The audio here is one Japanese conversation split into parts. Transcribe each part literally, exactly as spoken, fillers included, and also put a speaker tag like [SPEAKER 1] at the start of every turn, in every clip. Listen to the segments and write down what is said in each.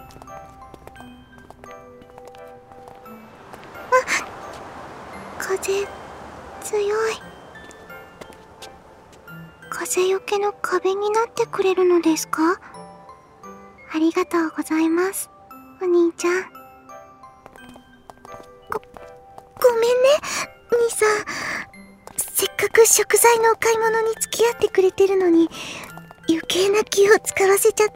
[SPEAKER 1] 風強い。風よけの壁になってくれるのですか？ありがとうございます、お兄ちゃん。ご、ごめんね、兄さん。せっかく食材のお買い物に付き合ってくれてるのに、余計な気を使わせちゃって。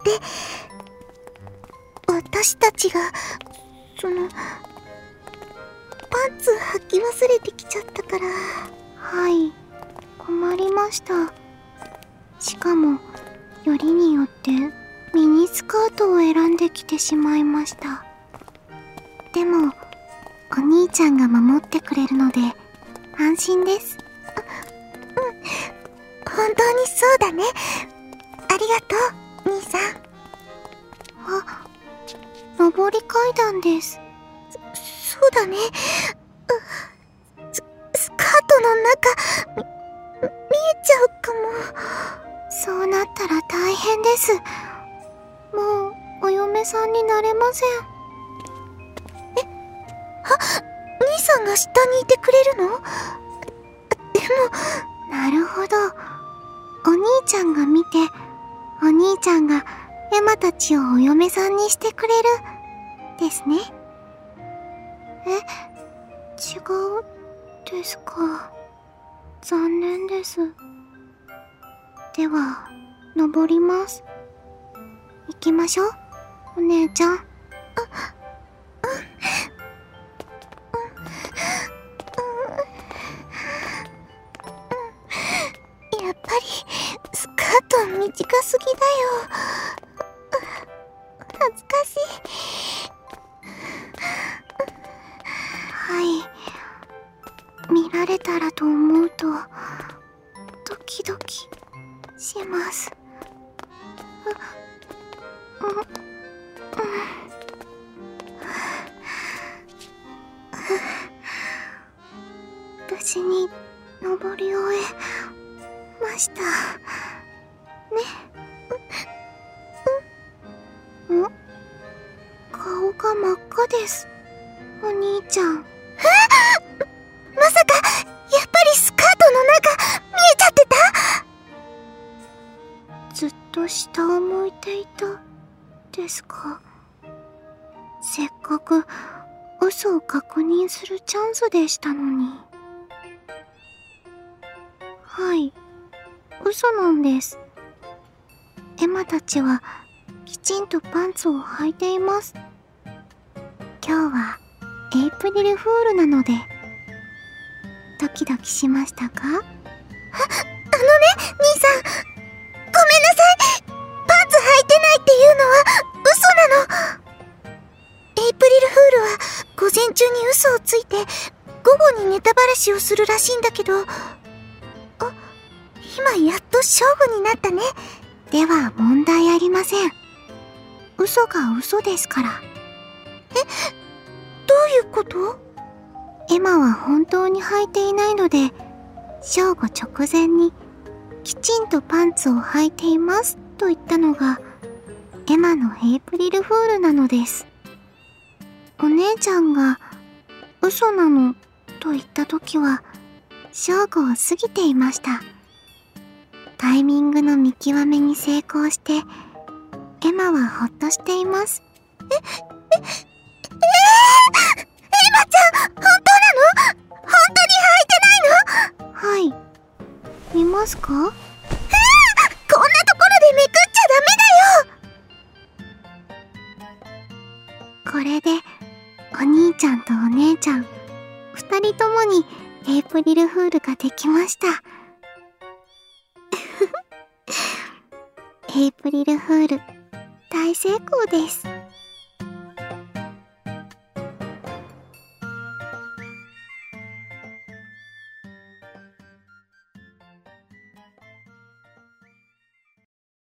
[SPEAKER 1] 私たちが、その、パンツ履き忘れてきちゃったから。はい、困りました。しかも、よりによってミニスカートを選んできてしまいました。でも、お兄ちゃんが守ってくれるので、安心です。うん、本当にそうだね。ありがとう、兄さん。あ、上り階段です。そ、そうだね。ス、スカートの中、み、見えちゃうかも。そうなったら大変です。もう、お嫁さんになれません。え、あ、兄さんが下にいてくれるの？でも、なるほど。お兄ちゃんが見て、お兄ちゃんがエマたちをお嫁さんにしてくれる、ですね。え、違う、ですか。残念です。では、登ります。行きましょう、お姉ちゃん。あ、やっぱりスカート短すぎだよ。恥ずかしい。はい、見られたらと思うとドキドキします。う、う、うん、無事に登り終えましたね。ん？ん？顔が真っ赤です、お兄ちゃん。まさか、やっぱりスカートの中、見えちゃってた？ずっと下を向いていた、ですか。せっかく、嘘を確認するチャンスでしたのに。はい、嘘なんです。エマたちは、きちんとパンツを履いています。今日は、エイプリルフールなので、ドキドキしましたか？あ、あのね、兄さん。ごめんなさい。パンツ履いてないっていうのは嘘なの。エイプリルフールは午前中に嘘をついて午後にネタバラシをするらしいんだけど、あ、今やっと勝負になったね。では問題ありません。嘘が嘘ですから。え、どういうこと？エマは本当に履いていないので、正午直前にきちんとパンツを履いていますと言ったのがエマのエイプリルフールなのです。お姉ちゃんが嘘なのと言った時は正午を過ぎていました。タイミングの見極めに成功してエマはほっとしています。え、え、え、えー、エマちゃん、本当なの？本当に履いてないの？はい。見ますか？えー、こんなところでめくっちゃダメだよ。これでお兄ちゃんとお姉ちゃん二人ともにエイプリルフールができました。エイプリルフール大成功です。